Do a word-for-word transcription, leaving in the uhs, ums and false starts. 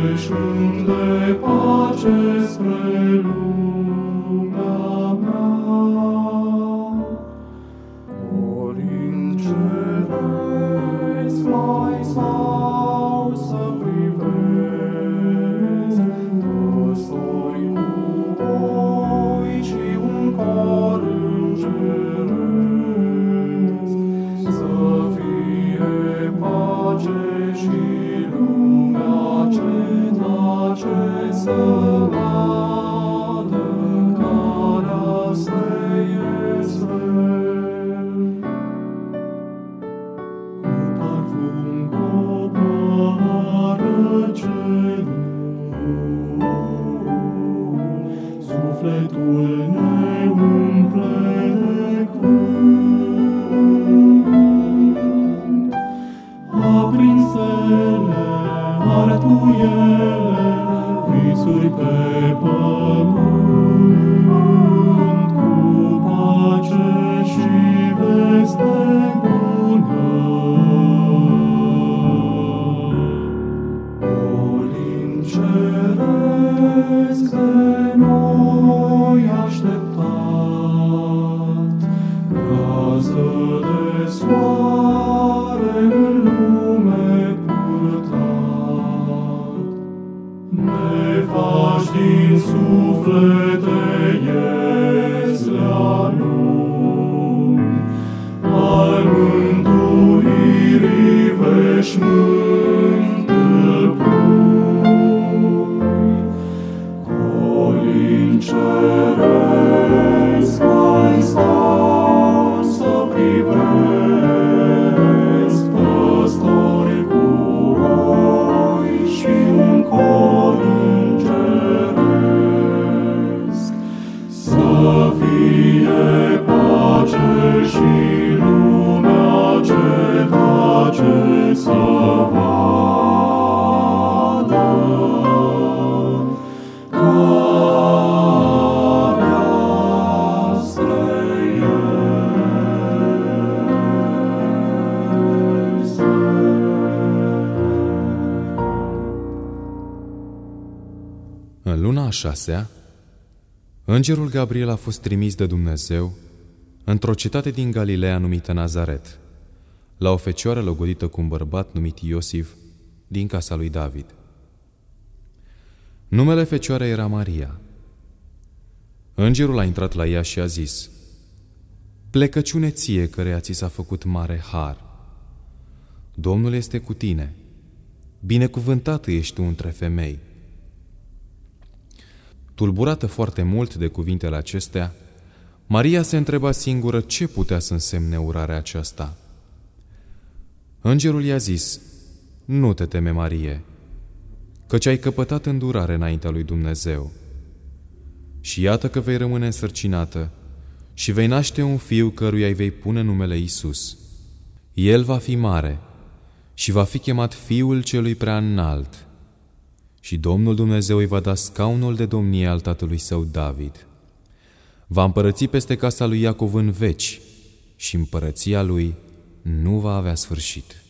veșnic de pace spre lumea mea. Ori în ceresc mai stau să privesc, păstori cu oi și un cor îngeresc, să fie pace și lumea ce tace să vadă calea spre Israel. Cu parfum coboară cerul, sufletul ne umple de cânt. Aprinsele, arătuiele, visuri pe pământ, cu pace și veste bună. Olin ceresc de noi așteptat, rază de soare în lume purtat. Ne faci din suflete ieslea lui, al mântuirii veșmânt îl pui. Colin ceresc mai stau să privesc, păstori cu oi și un cor îngeresc, să fie pace și lumea ce tace să vadă calea spre În luna a șasea, îngerul Gabriel a fost trimis de Dumnezeu într-o cetate din Galileea numită Nazaret, la o fecioară logodită cu un bărbat numit Iosif din casa lui David. Numele fecioarei era Maria. Îngerul a intrat la ea și a zis: Plecăciune ție, căreia ți s-a făcut mare har. Domnul este cu tine, binecuvântată ești tu între femei. Tulburată foarte mult de cuvintele acestea, Maria se întreba singură ce putea să însemne urarea aceasta. Îngerul i-a zis: Nu te teme, Marie, căci ai căpătat îndurare înaintea lui Dumnezeu. Și iată că vei rămâne însărcinată și vei naște un fiu căruia îi vei pune numele Iisus. El va fi mare și va fi chemat Fiul Celui Preaînalt. Și Domnul Dumnezeu îi va da scaunul de domnie al tatălui său David. Va împărăți peste casa lui Iacov în veci și împărăția lui nu va avea sfârșit.